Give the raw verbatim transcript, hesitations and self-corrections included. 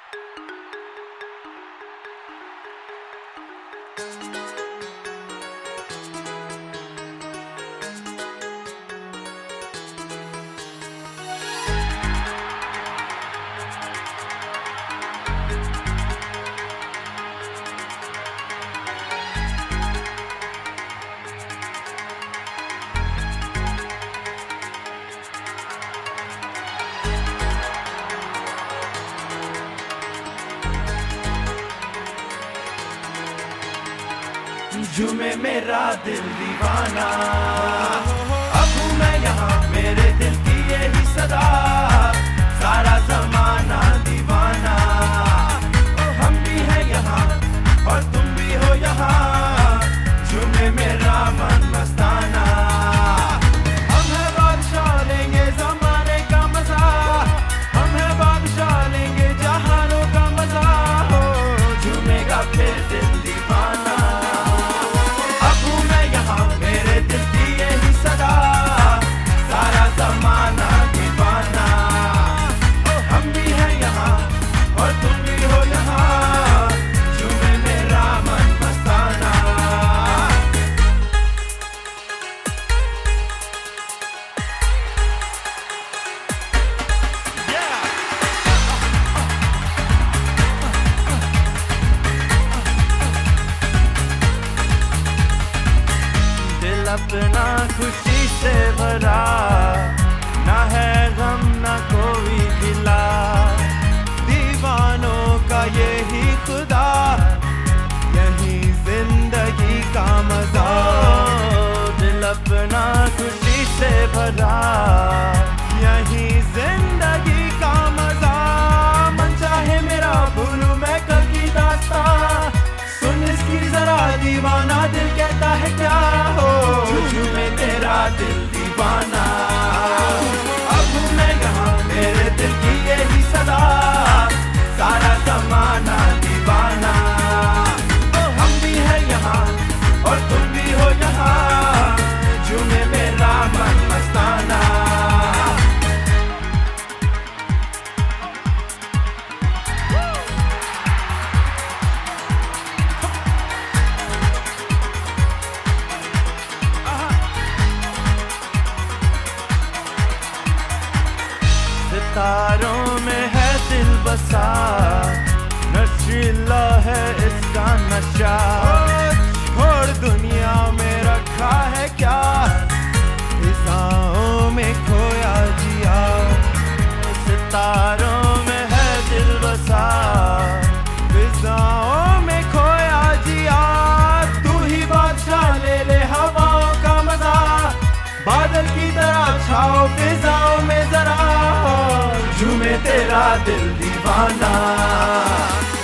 झूमे मेरा दिल दीवाना, अब हूँ मैं यहाँ मेरे दिल की यही सदा, सारा जमाना दीवाना। हम भी हैं यहाँ और तुम भी हो यहाँ, झूमे मेरा मन मस्ताना। हम हैं बादशाह लेंगे जमाने का मजा, हम हैं बादशाह लेंगे जहानों का मजा। हो झूमेगा फिर दिल दीवाना, अपना खुशी से भरा, ना है गम ना कोई गिला, दीवानों का यही खुदा, यही जिंदगी का मजा। दिल अपना खुशी से भरा, यही जिंदगी का मजा। मन चाहे मेरा भूलूं मैं कल की दास्तां, सुन इसकी जरा दीवाना दिल कहता है क्या। हो झूमे तेरा दिल दीवाना, अब हूँ मैं यहाँ मेरे दिल की यही सदा, सारा जमाना दीवाना। हम भी हैं यहाँ और तुम भी हो यहाँ, झूमे मेरा मन मस्ताना। सितारों में है दिल बसा, नशीला है इसका नशा। छोड़ दुनिया में रखा है क्या, फिजाओं में खोया जिया। सितारों में है दिल बसा, फिजाओं में खोया जिया। तू ही बादशाह ले ले हवाओं का मजा, बादल की तरह छाओ फिजाओं में जरा। झूमे तेरा दिल दीवाना।